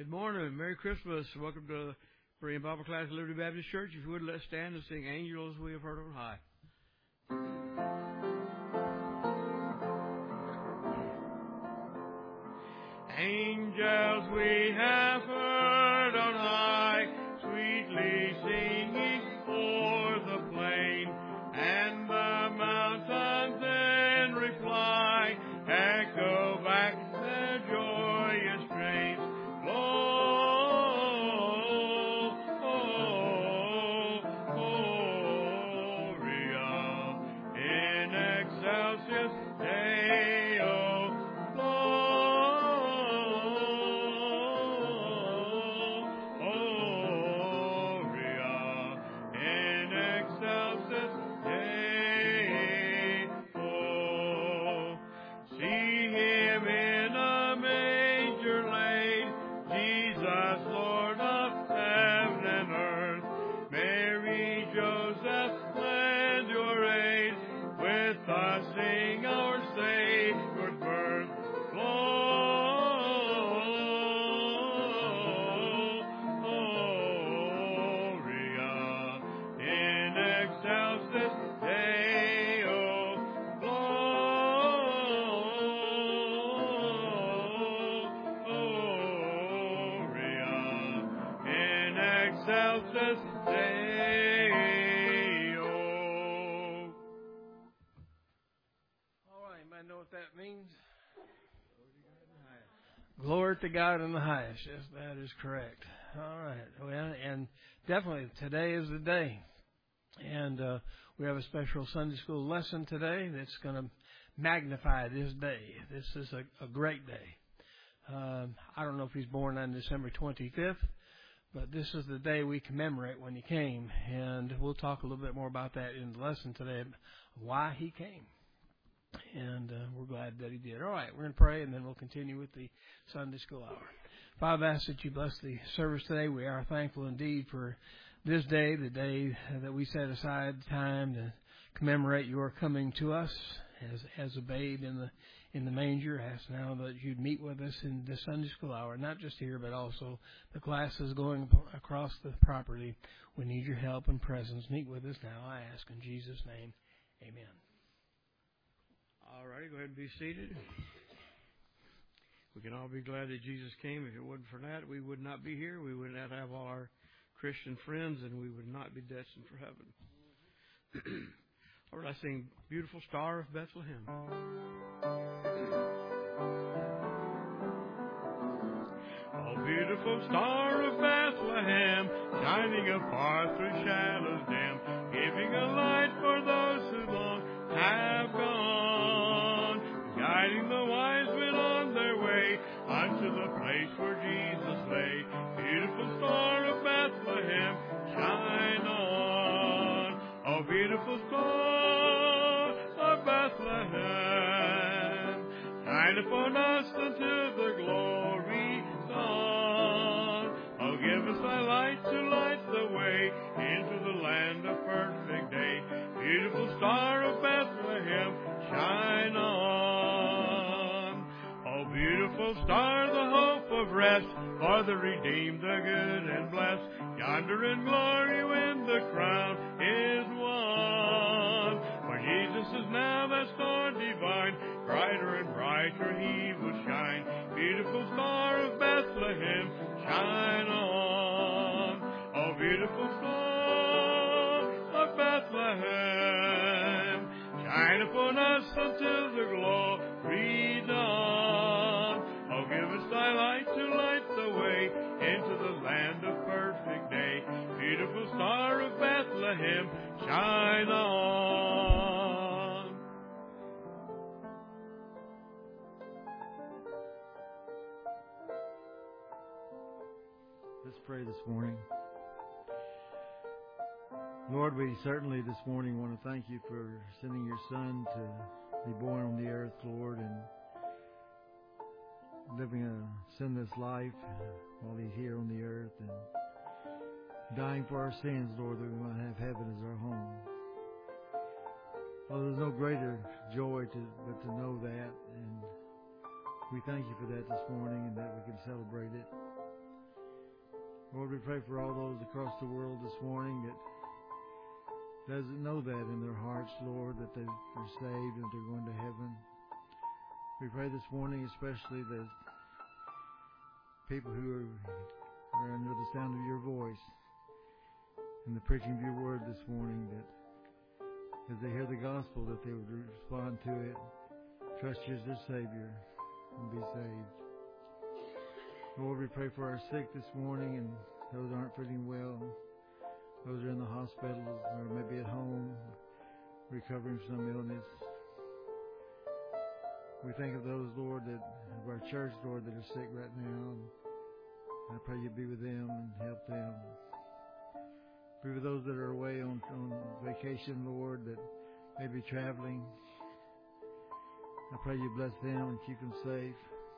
Good morning. Merry Christmas. Welcome to the Berean Bible class at Liberty Baptist Church. If you would, let's stand and sing Angels We Have Heard on High. Angels we have heard on high, sweetly singing o'er the plain, and the mountains in reply echo back their joyous strains. Gloria in excelsis Deo. Glory to God in the highest. Yes, that is correct. All right. Well, and definitely today is the day. And we have a special Sunday school lesson today that's going to magnify this day. This is a great day. I don't know if he's born on December 25th, but this is the day we commemorate when he came. And we'll talk a little bit more about that in the lesson today, why he came. And we're glad that he did. All right, we're going to pray, and then we'll continue with the Sunday school hour. Father, I ask that you bless the service today. We are thankful indeed for this day, the day that we set aside time to commemorate your coming to us as a babe in the manger. I ask now that you'd meet with us in the Sunday school hour, not just here, but also the classes going across the property. We need your help and presence. Meet with us now, I ask in Jesus' name. Amen. All righty, go ahead and be seated. We can all be glad that Jesus came. If it wasn't for that, we would not be here. We would not have all our Christian friends, and we would not be destined for heaven. All right, I sing Beautiful Star of Bethlehem. Oh, beautiful star of Bethlehem, shining afar through shadows dim, giving a light for those who long have gone, guiding the wise men on their way unto the place where Jesus lay. Beautiful star of Bethlehem, shine on. Oh, beautiful star of Bethlehem, shine upon us until the glory dawn. Oh, give us thy light to light the way into the land of perfect day. Beautiful star of Bethlehem, shine on. Oh, beautiful star, the hope of rest for the redeemed, the good and blessed. Yonder in glory when the crown is won. For Jesus is now that star divine, brighter and brighter he will shine. Beautiful star of Bethlehem, shine on. Oh, beautiful star of Bethlehem, shine upon us until the glory dawn. Oh, give us thy light to light the way into the land of perfect day. Beautiful star of Bethlehem, shine on. Let's pray this morning. Lord, we certainly this morning want to thank you for sending your Son to be born on the earth, Lord, and living a sinless life while he's here on the earth and dying for our sins, Lord, that we might have heaven as our home. Well, there's no greater joy but to know that, and we thank you for that this morning and that we can celebrate it. Lord, we pray for all those across the world this morning that doesn't know that in their hearts, Lord, that they're saved and they're going to heaven. We pray this morning especially that people who are under the sound of your voice and the preaching of your word this morning, that as they hear the gospel, that they would respond to it, trust you as their Savior, and be saved. Lord, we pray for our sick this morning and those who aren't feeling well, those who are in the hospitals or maybe at home recovering from some illness. We think of those, Lord, that of our church, Lord, that are sick right now. And I pray you be with them and help them. Be with those that are away on vacation, Lord, that may be traveling. I pray you bless them and keep them safe.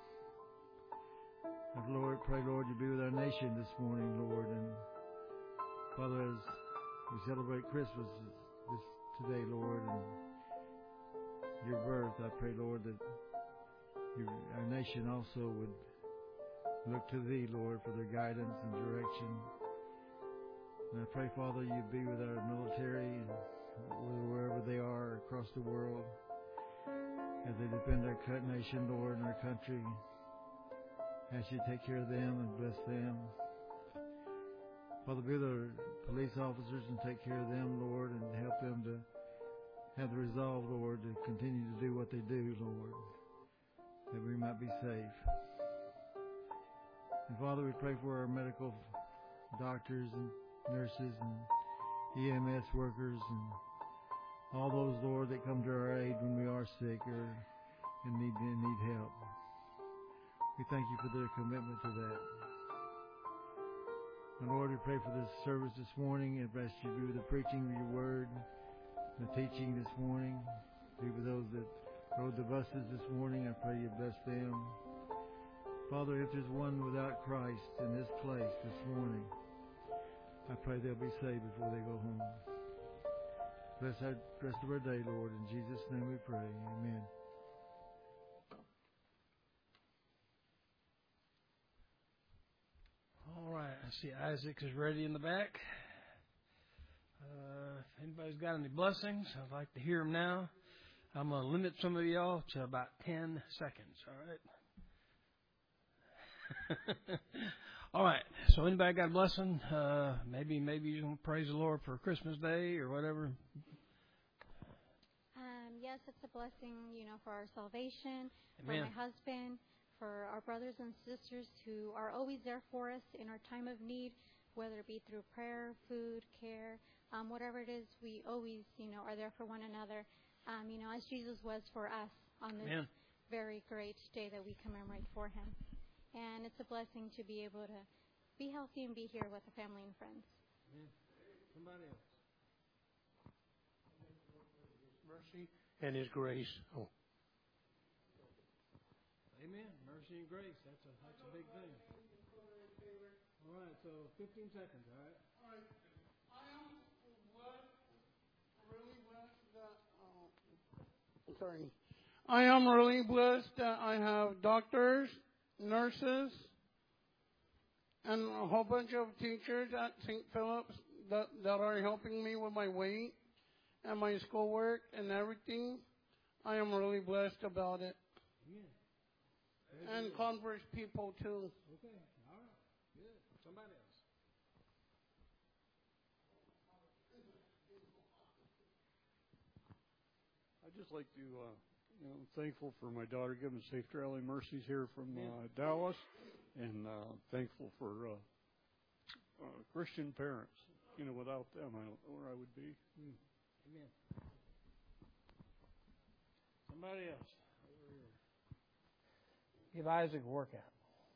And Lord, pray, Lord, you be with our nation this morning, Lord. And Father, as we celebrate Christmas today, Lord, and your birth, I pray, Lord, that our nation also would look to thee, Lord, for their guidance and direction. And I pray, Father, you be with our military and wherever they are across the world as they defend our nation, Lord, and our country. Ask you to take care of them and bless them. Father, be with our police officers and take care of them, Lord, and help them to have the resolve, Lord, to continue to do what they do, Lord, that we might be safe. And Father, we pray for our medical doctors and nurses and EMS workers and all those, Lord, that come to our aid when we are sick or need help. We thank you for their commitment to that. And Lord, we pray for this service this morning and ask you to be with the preaching of your word, the teaching this morning. Be with those that rode the buses this morning. I pray you bless them. Father, if there's one without Christ in this place this morning, I pray they'll be saved before they go home. Bless the rest of our day, Lord. In Jesus' name we pray. Amen. All right. I see Isaac is ready in the back. If anybody's got any blessings, I'd like to hear them now. I'm going to limit some of y'all to about 10 seconds. All right. All right. So anybody got a blessing? Maybe you can praise the Lord for Christmas Day or whatever. Yes, it's a blessing, for our salvation, Amen. For my husband, for our brothers and sisters who are always there for us in our time of need, whether it be through prayer, food, care, whatever it is, we always, are there for one another, as Jesus was for us on this Amen. very great day that we commemorate for him. And it's a blessing to be able to be healthy and be here with the family and friends. Amen. Somebody else. Mercy and his grace. Oh. Amen. Mercy and grace. That's a big thing. All right. So 15 seconds. All right. All right. I am really blessed that. Sorry. I am really blessed that I have doctors, nurses, and a whole bunch of teachers at St. Philip's that are helping me with my weight and my schoolwork and everything. I am really blessed about it. Amen. And Converse people too. Okay. All right. Good. Somebody else. I'd just like to, thankful for my daughter giving safe traveling mercies here from Dallas, and thankful for Christian parents. Without them, I don't know where I would be. Amen. Somebody else. Over here. Give Isaac a workout.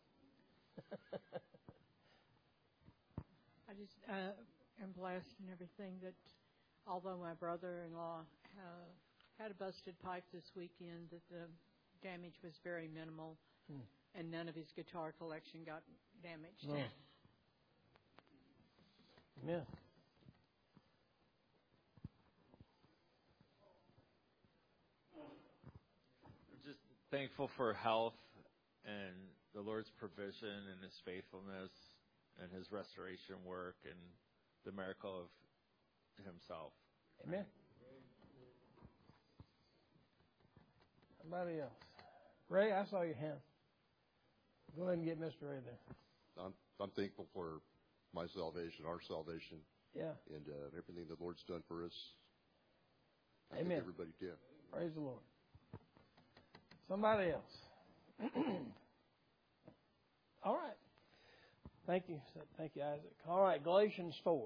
I just am blessed and everything that although my brother-in-law had a busted pipe this weekend, that the damage was very minimal and none of his guitar collection got damaged. No. Amen. I'm just thankful for health and the Lord's provision and his faithfulness and His restoration work and the miracle of Himself. Amen. Somebody else. Ray, I saw your hand. Go ahead and get Mr. Ray there. I'm thankful for my salvation, our salvation, Yeah. and everything the Lord's done for us. I Amen. think everybody can. Praise the Lord. Somebody else. All right. Thank you. Thank you, Isaac. All right, Galatians 4.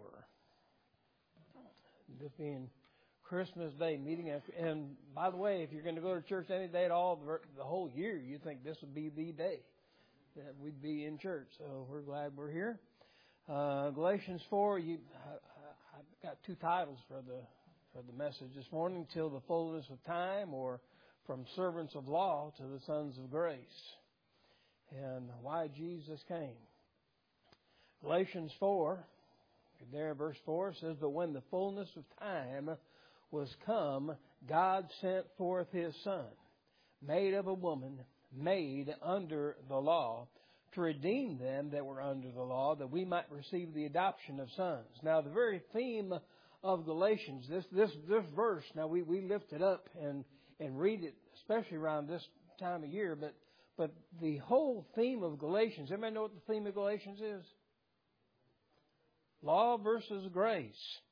This being Christmas Day meeting. And by the way, if you're going to go to church any day at all, the whole year, you think this would be the day that we'd be in church. So we're glad we're here. Galatians 4, I've got two titles for the message this morning: Till the Fullness of Time, or From Servants of Law to the Sons of Grace, and why Jesus came. Galatians 4, there verse 4 says, But when the fullness of time was come, God sent forth His Son, made of a woman, made under the law, to redeem them that were under the law, that we might receive the adoption of sons. Now, the very theme of Galatians, this verse, now we lift it up and read it, especially around this time of year, but the whole theme of Galatians, everybody know what the theme of Galatians is? Law versus grace.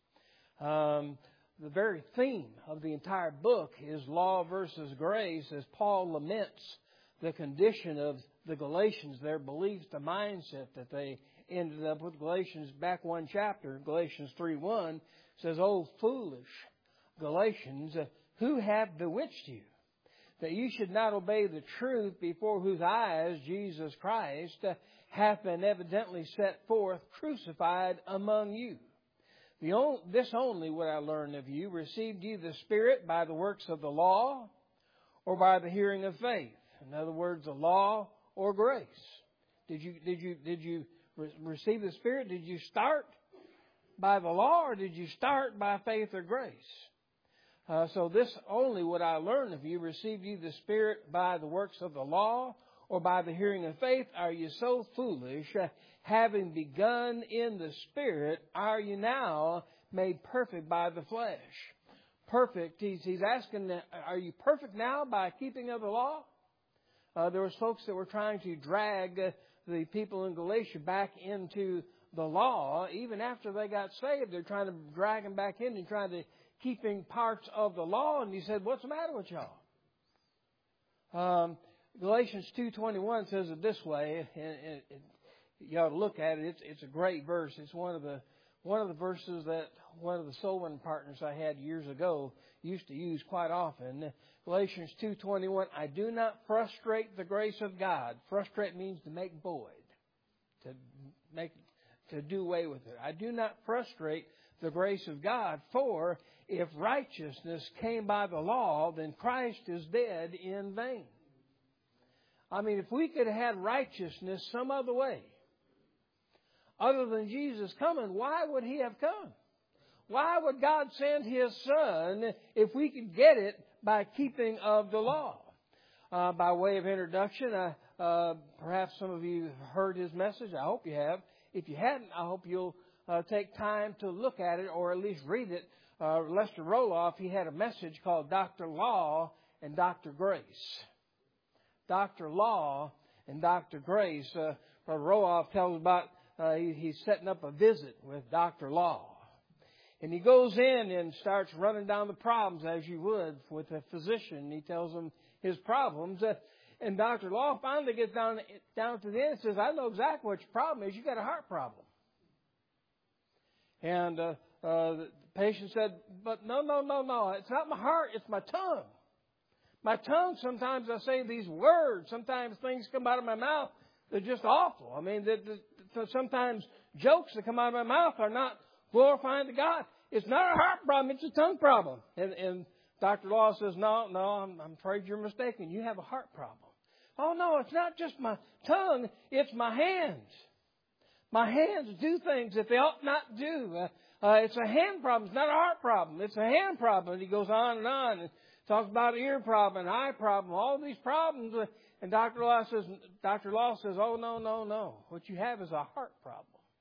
The very theme of the entire book is law versus grace, as Paul laments the condition of the Galatians, their beliefs, the mindset that they ended up with. Galatians, back one chapter, Galatians 3:1, says, O foolish Galatians, who have bewitched you, that you should not obey the truth, before whose eyes Jesus Christ hath been evidently set forth, crucified among you. This only would I learn of you: received ye the Spirit by the works of the law, or by the hearing of faith? In other words, the law or grace. Did you receive the Spirit? Did you start by the law, or did you start by faith or grace? So this only would I learn of you: received ye the Spirit by the works of the law, or by the hearing of faith? Are you so foolish? Having begun in the Spirit, are you now made perfect by the flesh? Perfect. He's asking, are you perfect now by keeping of the law? There was folks that were trying to drag the people in Galatia back into the law. Even after they got saved, they're trying to drag them back in and trying to keeping parts of the law. And he said, what's the matter with y'all? Galatians 2:21 says it this way, and you ought to look at it. It's a great verse. It's one of the verses that one of the soul winning partners I had years ago used to use quite often. Galatians 2:21. I do not frustrate the grace of God. Frustrate means to make void, to do away with it. I do not frustrate the grace of God, for if righteousness came by the law, then Christ is dead in vain. I mean, if we could have had righteousness some other way, other than Jesus coming, why would He have come? Why would God send His Son if we could get it by keeping of the law? By way of introduction, perhaps some of you have heard his message. I hope you have. If you hadn't, I hope you'll take time to look at it, or at least read it. Lester Roloff, he had a message called Dr. Law and Dr. Grace. Dr. Law and Dr. Grace. Brother Roloff tells about he's setting up a visit with Dr. Law. And he goes in and starts running down the problems, as you would with a physician. He tells him his problems. And Dr. Law finally gets down to the end and says, I know exactly what your problem is. You got a heart problem. And the patient said, but no. It's not my heart. It's my tongue. My tongue, sometimes I say these words. Sometimes things come out of my mouth. They're just awful. I mean, sometimes jokes that come out of my mouth are not glorifying to God. It's not a heart problem. It's a tongue problem. And Dr. Law says, no, I'm afraid you're mistaken. You have a heart problem. Oh, no, it's not just my tongue. It's my hands. My hands do things that they ought not do. It's a hand problem. It's not a heart problem. It's a hand problem. And he goes on and talks about ear problem, eye problem, all these problems. And Dr. Law says, oh, no. What you have is a heart problem.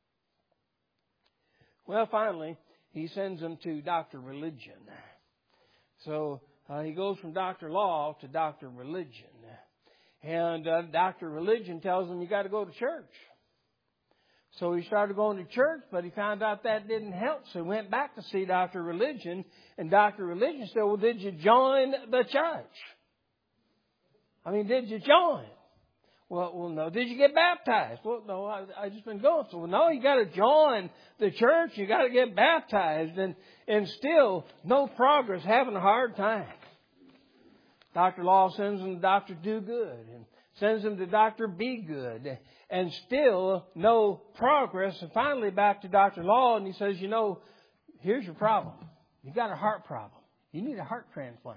Well, finally, he sends him to Dr. Religion. So he goes from Dr. Law to Dr. Religion. And Dr. Religion tells him, you got to go to church. So he started going to church, but he found out that didn't help. So he went back to see Dr. Religion. And Dr. Religion said, well, did you join the church? I mean, did you join? Well, no. Did you get baptized? Well, no, I just been going. So, well, no, you got to join the church. You got to get baptized. And still, no progress, having a hard time. Dr. Law sends him to Dr. Do Good and sends him to Dr. Be Good. And still, no progress. And finally, back to Dr. Law, and he says, you know, here's your problem. You've got a heart problem. You need a heart transplant.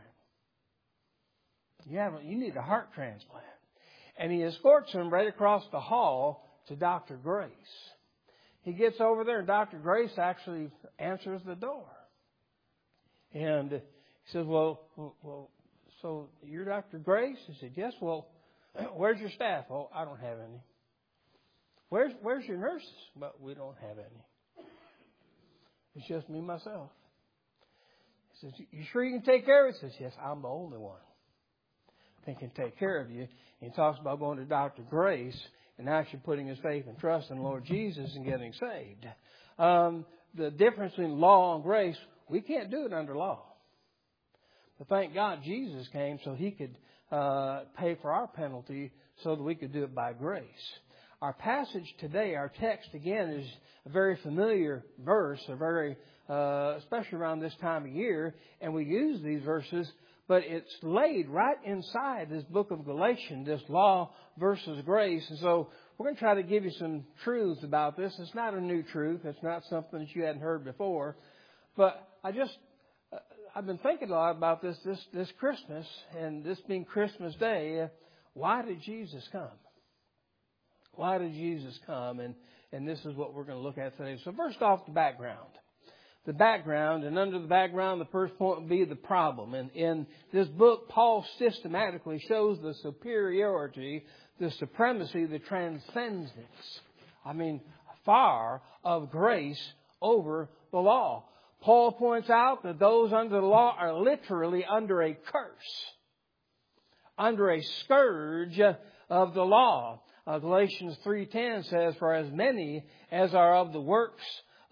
You need a heart transplant. And he escorts him right across the hall to Dr. Grace. He gets over there, and Dr. Grace actually answers the door. And he says, well, so you're Dr. Grace? He said, yes. Well, where's your staff? Oh, I don't have any. Where's your nurses? But we don't have any. It's just me, myself. He says, you sure you can take care of it? He says, yes, I'm the only one that can take care of you. And he talks about going to Dr. Grace and actually putting his faith and trust in the Lord Jesus and getting saved. The difference between law and grace, we can't do it under law. But thank God Jesus came so He could pay for our penalty so that we could do it by grace. Our passage today, our text again, is a very familiar verse, especially around this time of year, and we use these verses, but it's laid right inside this book of Galatians, this law versus grace. And so we're going to try to give you some truths about this. It's not a new truth. It's not something that you hadn't heard before. But I've been thinking a lot about this Christmas, and this being Christmas Day. Why did Jesus come? Why did Jesus come? And this is what we're going to look at today. So first off, the background. The background, and under the background, the first point would be the problem. And in this book, Paul systematically shows the superiority, the supremacy, the transcendence, far of grace over the law. Paul points out that those under the law are literally under a curse, under a scourge of the law. Galatians 3:10 says, "For as many as are of the works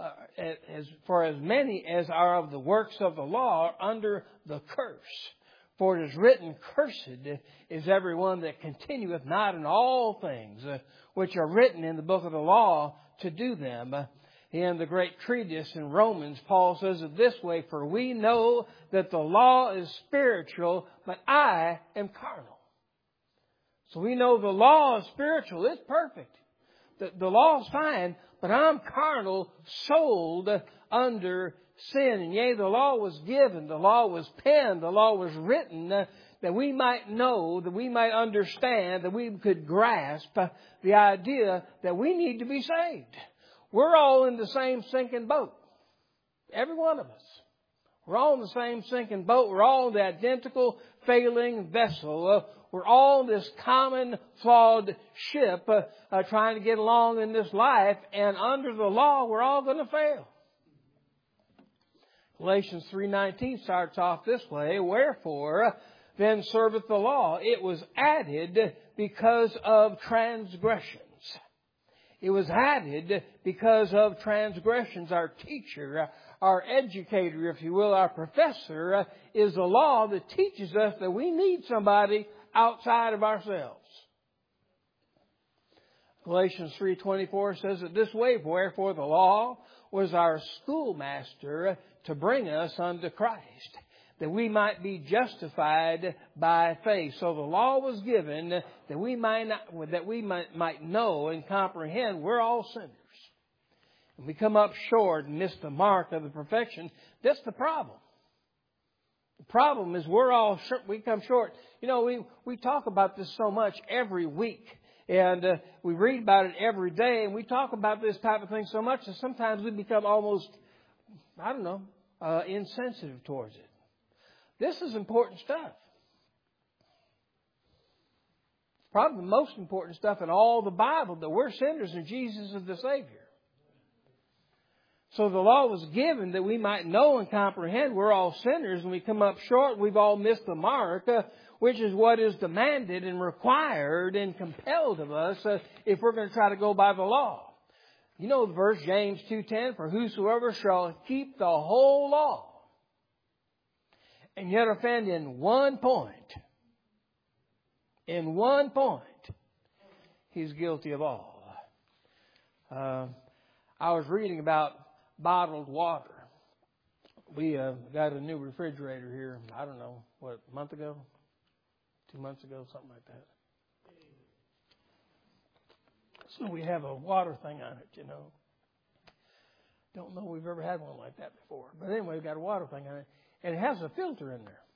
of the law are under the curse. For it is written, Cursed is everyone that continueth not in all things which are written in the book of the law to do them." In the great treatise in Romans, Paul says it this way, "For we know that the law is spiritual, but I am carnal." So we know the law is spiritual. It's perfect. The law is fine, but I'm carnal, sold under sin. And yea, the law was given, the law was penned, the law was written, that we might know, that we might understand, that we could grasp the idea that we need to be saved. We're all in the same sinking boat. Every one of us. We're all in the same sinking boat. We're all in the identical failing vessel. We're all in this common flawed ship trying to get along in this life. And under the law, we're all going to fail. Galatians 3:19 starts off this way, "Wherefore then serveth the law? It was added because of transgressions." It was added because of transgressions. Our teacher, our educator, if you will, our professor, is the law that teaches us that we need somebody outside of ourselves. Galatians 3:24 says it this way, "Wherefore the law was our schoolmaster to bring us unto Christ, that we might be justified by faith." So the law was given that we might know and comprehend we're all sinners. And we come up short and miss the mark of the perfection. That's the problem. The problem is we come short. You know, we talk about this so much every week. And we read about it every day. And we talk about this type of thing so much that sometimes we become almost, insensitive towards it. This is important stuff. Probably the most important stuff in all the Bible, that we're sinners and Jesus is the Savior. So the law was given that we might know and comprehend we're all sinners and we come up short. We've all missed the mark, which is what is demanded and required and compelled of us if we're going to try to go by the law. You know the verse, James 2:10, for whosoever shall keep the whole law and yet offend in one point, he's guilty of all. I was reading about bottled water. We got a new refrigerator here, I don't know, a month ago? 2 months ago, something like that. So we have a water thing on it, you know. Don't know we've ever had one like that before. But anyway, we've got a water thing on it. And it has a filter in there.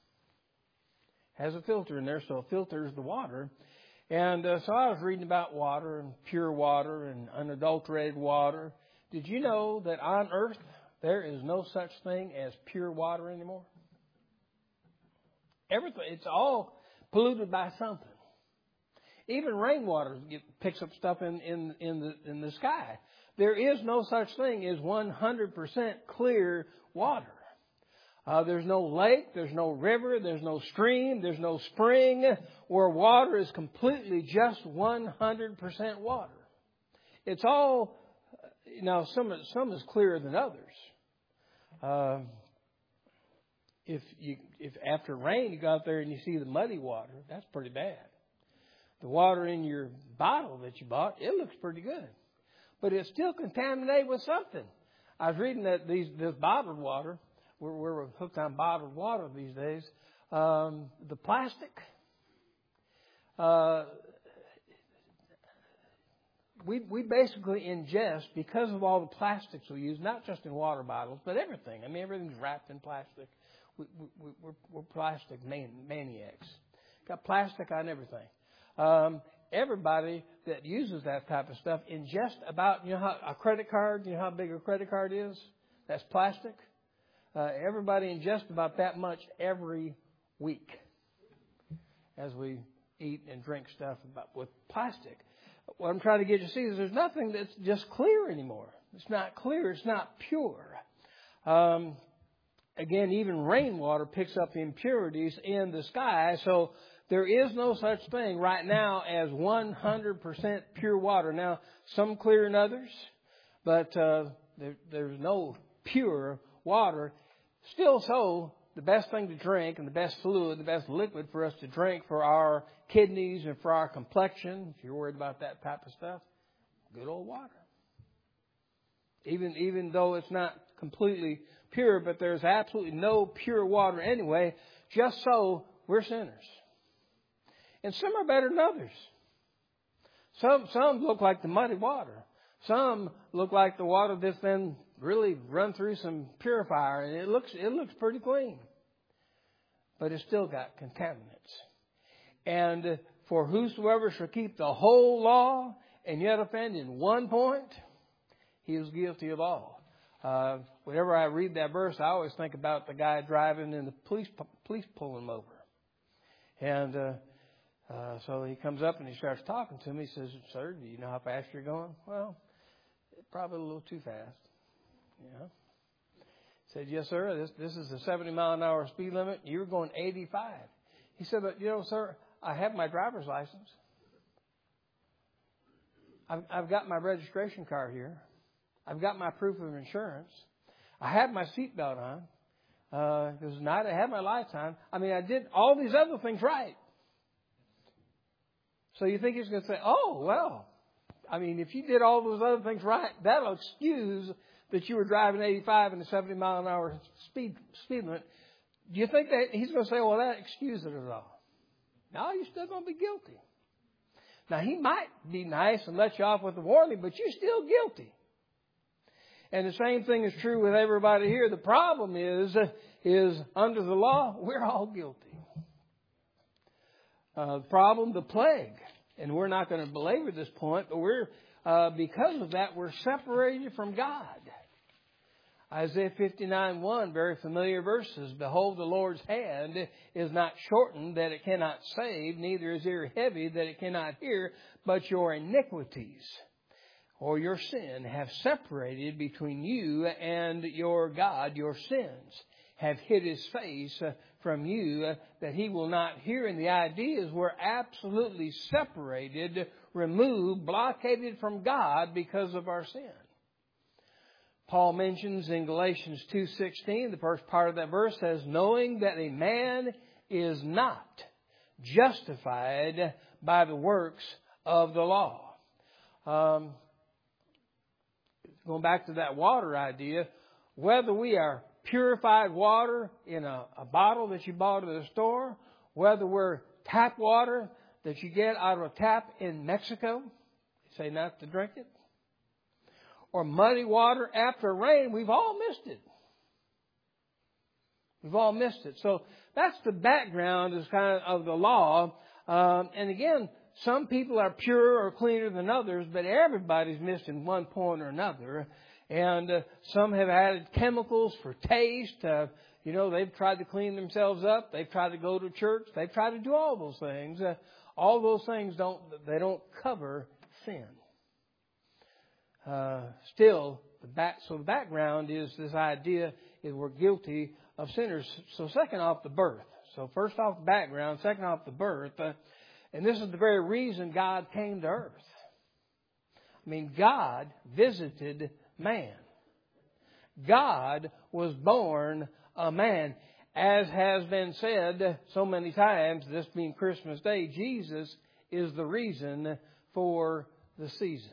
So it filters the water. And so I was reading about water and pure water and unadulterated water. Did you know that on earth there is no such thing as pure water anymore? Everything, it's all polluted by something. Even rainwater picks up stuff in the sky. There is no such thing as 100% clear water. There's no lake, there's no river, there's no stream, there's no spring where water is completely just 100% water. It's all, some is clearer than others. If after rain you go out there and you see the muddy water, that's pretty bad. The water in your bottle that you bought, it looks pretty good. But it's still contaminated with something. I was reading that this bottled water, we're hooked on bottled water these days. The plastic, we basically ingest, because of all the plastics we use, not just in water bottles, but everything. I mean, everything's wrapped in plastic. We're plastic maniacs. Got plastic on everything. Everybody that uses that type of stuff ingests about, how a credit card, how big a credit card is? That's plastic. Everybody ingests about that much every week as we eat and drink stuff with plastic. What I'm trying to get you to see is there's nothing that's just clear anymore. It's not clear. It's not pure. Again, even rainwater picks up impurities in the sky. So there is no such thing right now as 100% pure water. Now, some clearer than others, but there's no pure water. Still so, the best thing to drink and the best fluid, the best liquid for us to drink for our kidneys and for our complexion, if you're worried about that type of stuff, good old water. Even though it's not completely pure, but there's absolutely no pure water anyway, just so we're sinners. And some are better than others. Some look like the muddy water. Some look like the water that's been really run through some purifier, and it looks pretty clean. But it's still got contaminants. And for whosoever shall keep the whole law and yet offend in one point, he is guilty of all. Whenever I read that verse, I always think about the guy driving and the police pulling him over. And so he comes up and he starts talking to me. He says, "Sir, do you know how fast you're going?" "Well, probably a little too fast." Yeah. Said, "Yes, sir. This is the 70 mile an hour speed limit. You're going 85. He said, "But sir, I have my driver's license. I've got my registration card here. I've got my proof of insurance. I have my seatbelt on. Because I had my lights on. I mean, I did all these other things right." So you think he's going to say, "Oh, well, I mean, if you did all those other things right, that'll excuse that you were driving 85 in the 70 mile an hour speed limit." Do you think that he's going to say, "Well, that excuses it all"? No, you're still going to be guilty. Now, he might be nice and let you off with a warning, but you're still guilty. And the same thing is true with everybody here. The problem is under the law, we're all guilty. The problem, the plague. And we're not going to belabor this point, but because of that, we're separated from God. Isaiah 59:1, very familiar verses. "Behold, the Lord's hand is not shortened that it cannot save, neither is ear heavy that it cannot hear, but your iniquities," or your sin have separated between you and your God. Your sins have hid His face from you, that He will not hear. And the idea is we're absolutely separated, removed, blockaded from God because of our sin. Paul mentions in Galatians 2:16, the first part of that verse says, knowing that a man is not justified by the works of the law. Going back to that water idea, whether we are purified water in a bottle that you bought at the store, whether we're tap water that you get out of a tap in Mexico, they say not to drink it, or muddy water after rain, we've all missed it. We've all missed it. So that's the background is kind of the law. And again, some people are purer or cleaner than others, but everybody's missed in one point or another. And some have added chemicals for taste. They've tried to clean themselves up. They've tried to go to church. They've tried to do all those things. All those things don't cover sin. So the background is this idea is we're guilty of sinners. So second off, the birth. So first off, the background. Second off, the birth. And this is the very reason God came to earth. I mean, God visited man. God was born a man. As has been said so many times, this being Christmas Day, Jesus is the reason for the season.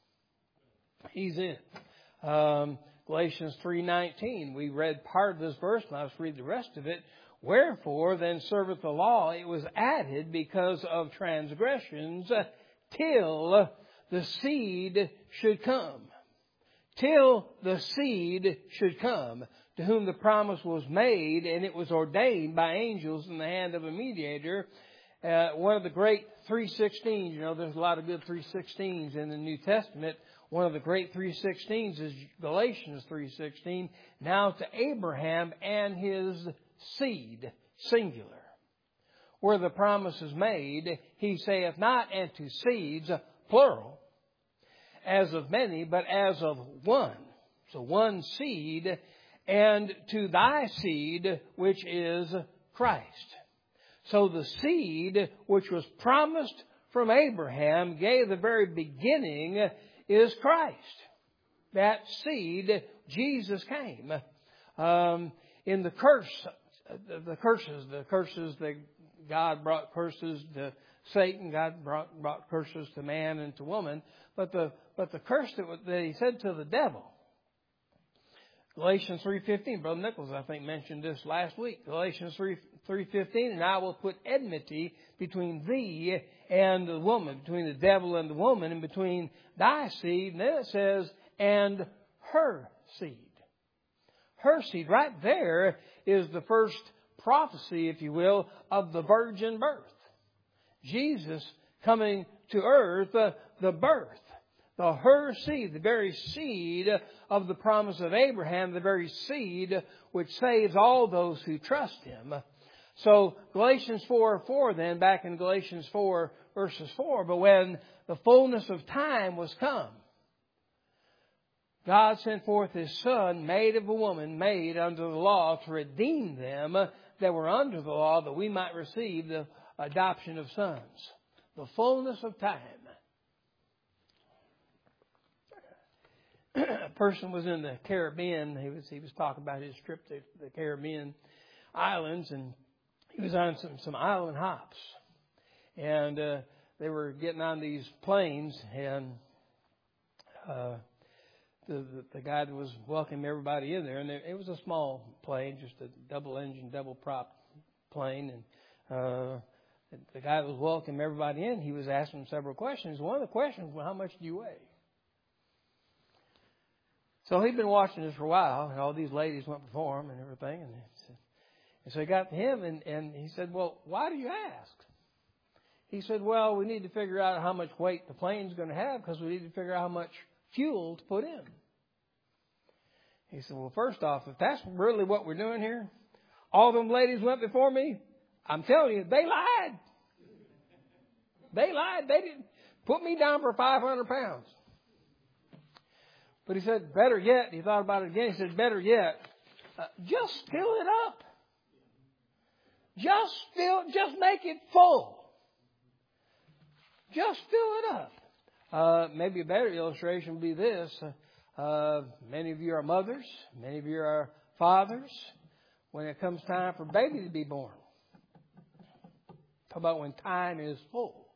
He's it. Galatians 3:19. We read part of this verse, and I'll just read the rest of it. Wherefore then serveth the law, it was added because of transgressions, till the seed should come. Till the seed should come, to whom the promise was made, and it was ordained by angels in the hand of a mediator. One of the great 3:16s, there's a lot of good 3:16s in the New Testament. One of the great 3:16s is Galatians 3:16. Now to Abraham and his seed, singular. Where the promise is made, he saith not unto seeds, plural, as of many, but as of one. So one seed, and to thy seed, which is Christ. So the seed, which was promised from Abraham, gave the very beginning, is Christ. That seed, Jesus came. In the curses that God brought curses to Satan, God brought curses to man and to woman. But the curse that He said to the devil, Galatians 3:15, Brother Nichols, I think, mentioned this last week. Galatians 3:15, and I will put enmity between thee and the woman, between the devil and the woman, and between thy seed. And then it says, and her seed. Her seed. Right there is the first prophecy, if you will, of the virgin birth. Jesus coming to earth, the birth. Her seed, the very seed of the promise of Abraham, the very seed which saves all those who trust Him. So Galatians 4:4 then, back in Galatians 4 verses 4, but when the fullness of time was come, God sent forth His Son, made of a woman, made under the law, to redeem them that were under the law, that we might receive the adoption of sons. The fullness of time. A person was in the Caribbean. He was talking about his trip to the Caribbean islands, and he was on some island hops. And they were getting on these planes, and the guy that was welcoming everybody in there, and it was a small plane, just a double-engine, double-prop plane, and the guy that was welcoming everybody in, he was asking several questions. One of the questions was, how much do you weigh? So he'd been watching this for a while, and all these ladies went before him and everything. And so he got to him, and he said, well, why do you ask? He said, well, we need to figure out how much weight the plane's going to have, because we need to figure out how much fuel to put in. He said, well, first off, if that's really what we're doing here, all them ladies went before me, I'm telling you, they lied. They lied. They didn't put me down for 500 pounds. But he said, better yet, he thought about it again. He said, better yet, just fill it up. Just make it full. Just fill it up. Maybe a better illustration would be this. Many of you are mothers. Many of you are fathers. When it comes time for baby to be born. How about when time is full?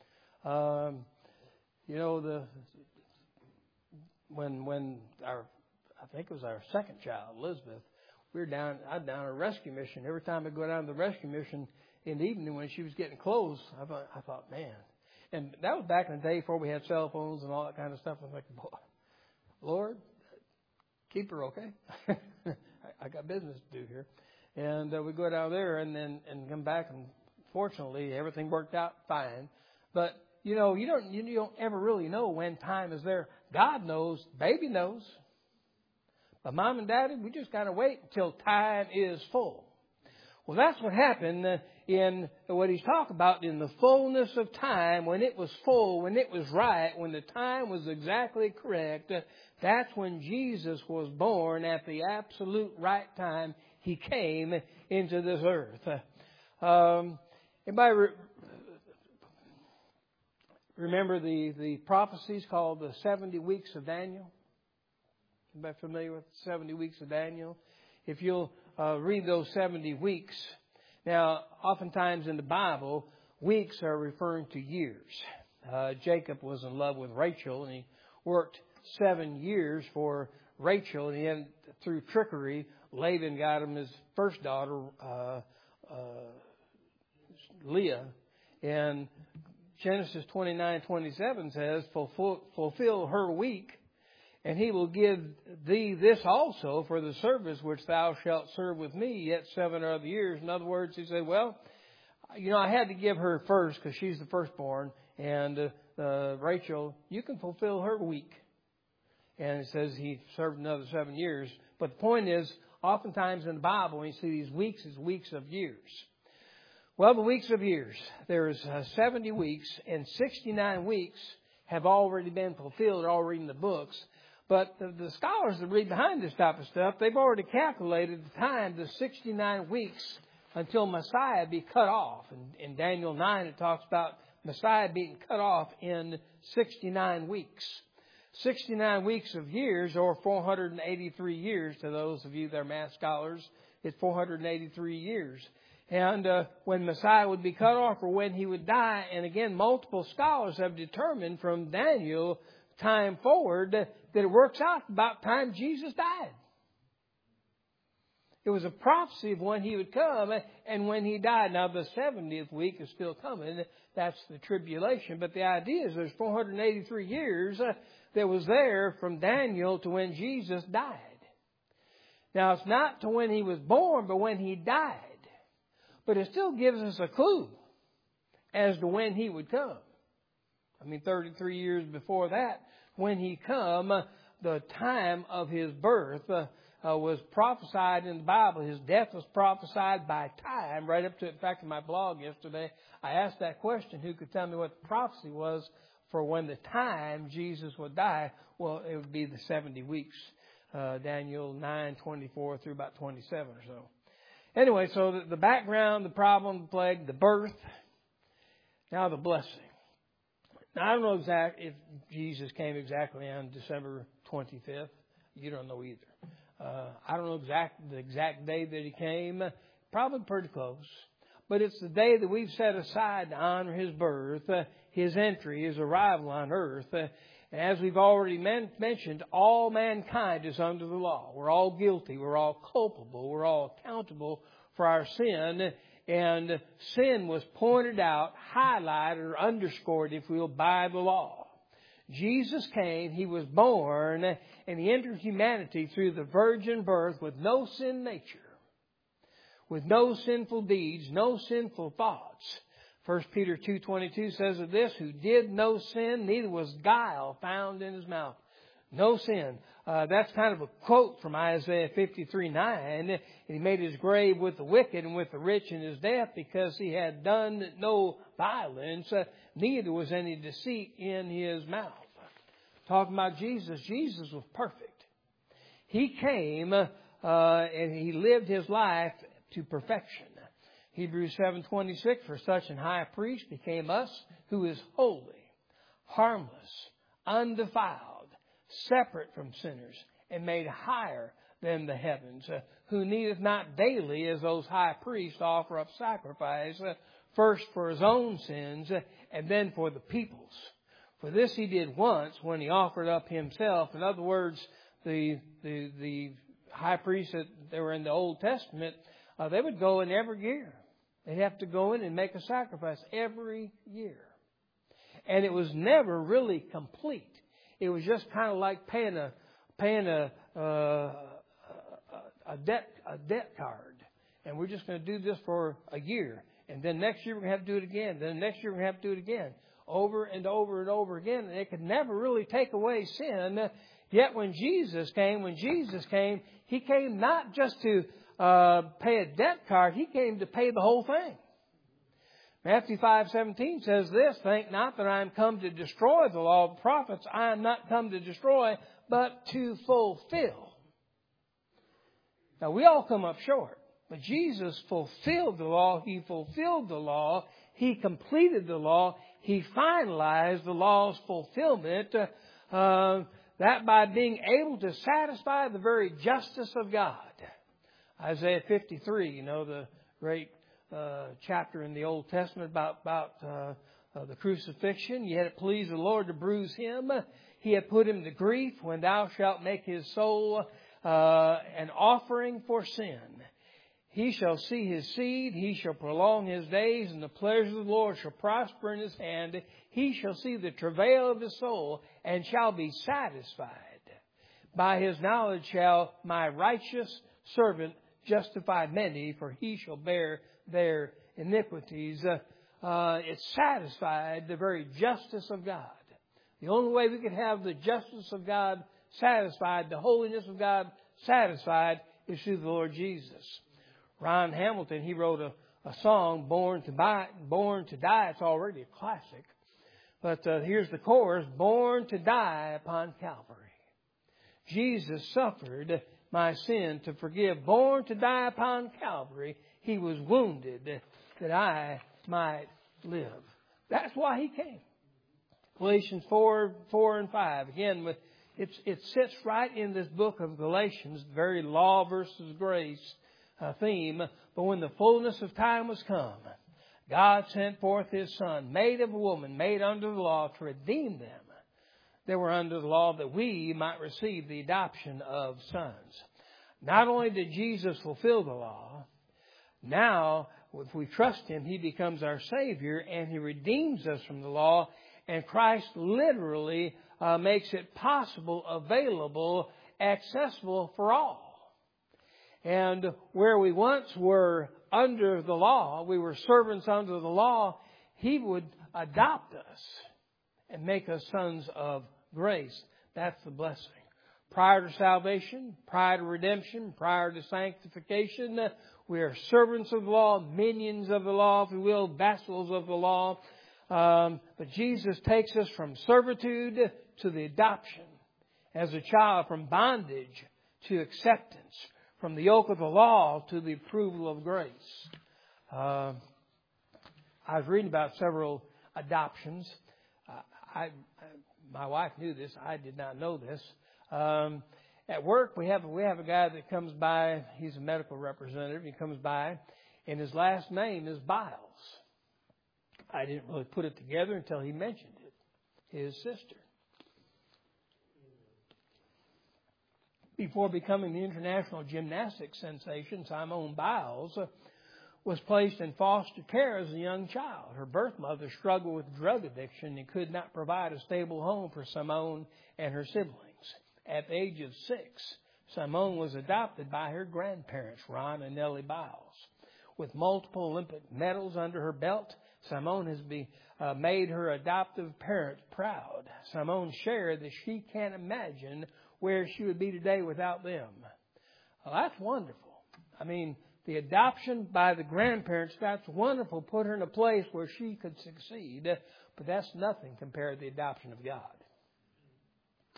When I think it was our second child, Elizabeth, I was down at a rescue mission. Every time I go down to the rescue mission in the evening when she was getting clothes, I thought, man. And that was back in the day before we had cell phones and all that kind of stuff. I was like, Lord, keep her okay. I got business to do here. And we go down there and come back, and fortunately everything worked out fine. But you don't ever really know when time is there. God knows, baby knows. But Mom and Daddy, we just gotta wait until time is full. Well, that's what happened in what he's talking about in the fullness of time, when it was full, when it was right, when the time was exactly correct. That's when Jesus was born at the absolute right time. He came into this earth. Anybody remember the prophecies called the 70 weeks of Daniel? Anybody familiar with the 70 weeks of Daniel? If you'll read those 70 weeks. Now, oftentimes in the Bible, weeks are referring to years. Jacob was in love with Rachel, and he worked 7 years for Rachel, and he had, through trickery, Laban got him his first daughter, Leah. And Genesis 29:27 says, fulfill her week, and he will give thee this also for the service which thou shalt serve with me yet 7 other years. In other words, he said, well, I had to give her first because she's the firstborn, and Rachel, you can fulfill her week. And it says he served another 7 years. But the point is, oftentimes in the Bible, when you see these weeks, it's weeks of years. Well, the weeks of years, there's 70 weeks, and 69 weeks have already been fulfilled, already in the books. But the scholars that read behind this type of stuff, they've already calculated the time, the 69 weeks, until Messiah be cut off. In Daniel 9, it talks about Messiah being cut off in 69 weeks. 69 weeks of years, or 483 years, to those of you that are math scholars, it's 483 years. And when Messiah would be cut off, or when he would die, and again, multiple scholars have determined from Daniel time forward that it works out about time Jesus died. It was a prophecy of when he would come and when he died. Now, the 70th week is still coming. That's the tribulation. But the idea is there's 483 years that was there from Daniel to when Jesus died. Now, it's not to when he was born, but when he died. But it still gives us a clue as to when he would come. 33 years before that, when he come, the time of his birth was prophesied in the Bible. His death was prophesied by time, right up to, in fact, in my blog yesterday, I asked that question, who could tell me what the prophecy was for when the time Jesus would die? Well, it would be the 70 weeks, Daniel 9:24 through about 27 or so. Anyway, so the background, the problem, the plague, the birth, now the blessing. Now, I don't know exactly if Jesus came exactly on December 25th. You don't know either. I don't know the exact day that he came. Probably pretty close. But it's the day that we've set aside to honor his birth, his entry, his arrival on earth. As we've already mentioned, all mankind is under the law. We're all guilty. We're all culpable. We're all accountable for our sin. And sin was pointed out, highlighted, or underscored, if we will, by the law. Jesus came, he was born, and he entered humanity through the virgin birth with no sin nature, with no sinful deeds, no sinful thoughts. 1 Peter 2:22 says of this, who did no sin, neither was guile found in his mouth. No sin. That's kind of a quote from Isaiah 53:9. And he made his grave with the wicked and with the rich in his death, because he had done no violence, neither was any deceit in his mouth. talking about Jesus. Jesus was perfect. He came and He lived His life to perfection. Hebrews 7:26, for such an high priest became us, who is holy, harmless, undefiled, separate from sinners, and made higher than the heavens, who needeth not daily, as those high priests, offer up sacrifice, first for His own sins, and then for the people's. For this He did once, when He offered up Himself. In other words, the high priests that were in the Old Testament, they would go in every year. They'd have to go in and make a sacrifice every year. And it was never really complete. It was just kind of like paying a debt card. And we're just going to do this for a year. And then next year we're going to have to do it again. Then next year we're going to have to do it again. Over and over and over again. And it could never really take away sin. Yet when Jesus came, He came not just to pay a debt card. He came to pay the whole thing. Matthew 5:17 says this, think not that I am come to destroy the law of the prophets. I am not come to destroy, but to fulfill. Now, we all come up short. But Jesus fulfilled the law. He fulfilled the law. He completed the law. He finalized the law's fulfillment. That by being able to satisfy the very justice of God. Isaiah 53, the great chapter in the Old Testament about the crucifixion. Yet it pleased the Lord to bruise Him. He had put Him to grief when thou shalt make His soul an offering for sin. He shall see His seed. He shall prolong His days, and the pleasure of the Lord shall prosper in His hand. He shall see the travail of His soul, and shall be satisfied. By His knowledge shall my righteous servant justify many, for he shall bear their iniquities. It satisfied the very justice of God. The only way we could have the justice of God satisfied, the holiness of God satisfied, is through the Lord Jesus. Ron Hamilton, he wrote a song, Born to Die. It's already a classic. But here's the chorus, born to die upon Calvary. Jesus suffered my sin to forgive. Born to die upon Calvary. He was wounded that I might live. That's why He came. Galatians 4 and 5. Again, it sits right in this book of Galatians, the very law versus grace theme. But when the fullness of time was come, God sent forth His Son, made of a woman, made under the law, to redeem them that were under the law, that we might receive the adoption of sons. Not only did Jesus fulfill the law, now if we trust Him, He becomes our Savior and He redeems us from the law. And Christ literally makes it possible, available, accessible for all. And where we once were under the law, we were servants under the law, He would adopt us and make us sons of grace. That's the blessing. Prior to salvation, prior to redemption, prior to sanctification, we are servants of the law, minions of the law, if you will, vassals of the law. But Jesus takes us from servitude to the adoption as a child, from bondage to acceptance, from the yoke of the law to the approval of grace. I was reading about several adoptions. My wife knew this. I did not know this. At work, we have a guy that comes by. He's a medical representative. He comes by, and his last name is Biles. I didn't really put it together until he mentioned it. His sister. Before becoming the international gymnastics sensation, Simone Biles was placed in foster care as a young child. Her birth mother struggled with drug addiction and could not provide a stable home for Simone and her siblings. At the age of 6, Simone was adopted by her grandparents, Ron and Nellie Biles. With multiple Olympic medals under her belt, Simone has made her adoptive parents proud. Simone shared that she can't imagine where she would be today without them. Well, that's wonderful. I mean, the adoption by the grandparents, that's wonderful. Put her in a place where she could succeed. But that's nothing compared to the adoption of God.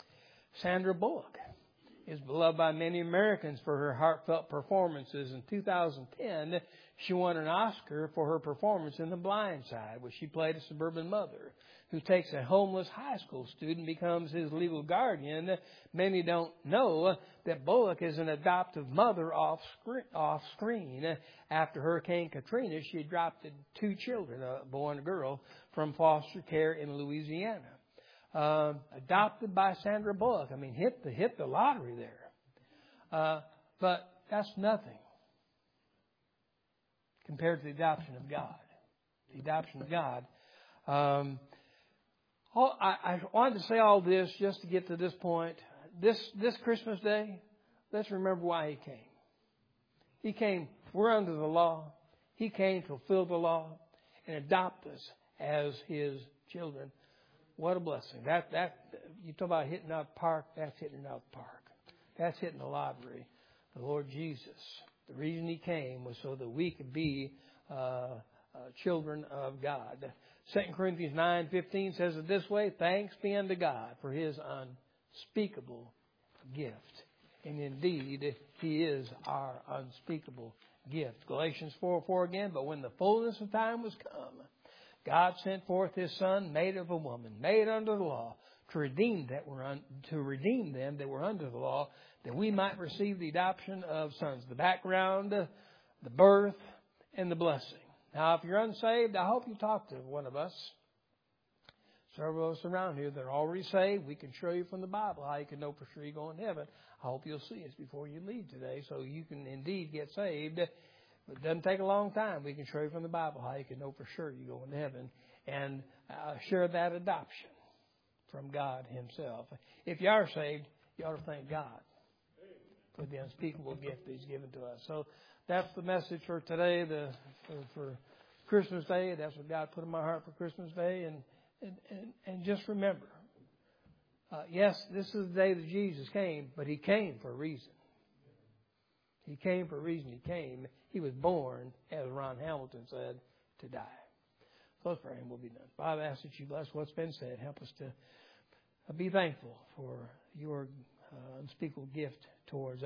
Sandra Bullock is beloved by many Americans for her heartfelt performances. In 2010, she won an Oscar for her performance in The Blind Side, where she played a suburban mother who takes a homeless high school student and becomes his legal guardian. Many don't know that Bullock is an adoptive mother off screen. After Hurricane Katrina, she adopted 2 children, a boy and a girl, from foster care in Louisiana. Adopted by Sandra Bullock. I mean, hit the lottery there. But that's nothing compared to the adoption of God. The adoption of God. I wanted to say all this just to get to this point. This Christmas Day, let's remember why He came. He came. We're under the law. He came to fulfill the law and adopt us as His children. What a blessing. That you talk about hitting out the park, that's hitting it out the park. That's hitting the lottery. The Lord Jesus, the reason He came was so that we could be children of God. 2 Corinthians 9:15 says it this way: thanks be unto God for His unspeakable gift. And indeed, He is our unspeakable gift. Galatians 4:4 again, but when the fullness of time was come, God sent forth His Son, made of a woman, made under the law, to redeem them that were under the law, that we might receive the adoption of sons. The background, the birth, and the blessing. Now, if you're unsaved, I hope you talk to one of us. Several of us around here that are already saved, we can show you from the Bible how you can know for sure you're going to heaven. I hope you'll see us before you leave today so you can indeed get saved. It doesn't take a long time. We can show you from the Bible how you can know for sure you're going to heaven and share that adoption from God Himself. If you are saved, you ought to thank God for the unspeakable gift that He's given to us. So that's the message for today, for Christmas Day. That's what God put in my heart for Christmas Day. And just remember, yes, this is the day that Jesus came, but He came for a reason. He came for a reason. He was born, as Ron Hamilton said, to die. So let's pray and we'll be done. Father, I ask that You bless what's been said. Help us to be thankful for Your unspeakable gift towards us.